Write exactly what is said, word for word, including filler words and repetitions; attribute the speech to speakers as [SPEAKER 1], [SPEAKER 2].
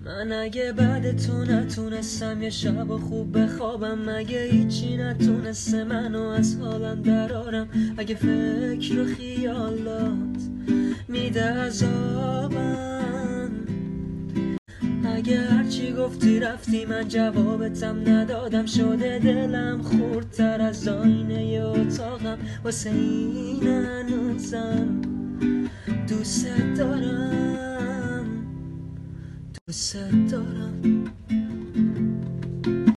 [SPEAKER 1] من اگه بعد تو نتونستم یه شب خوب بخوابم، اگه هیچی نتونسته منو از حالم درارم، اگه فکر و خیالات میده عذابم، اگه هرچی گفتی رفتی من جوابتم ندادم، شده دلم خوردتر از آینه اتاقم، واسه این هنوزم دوست دارم دوست دارم.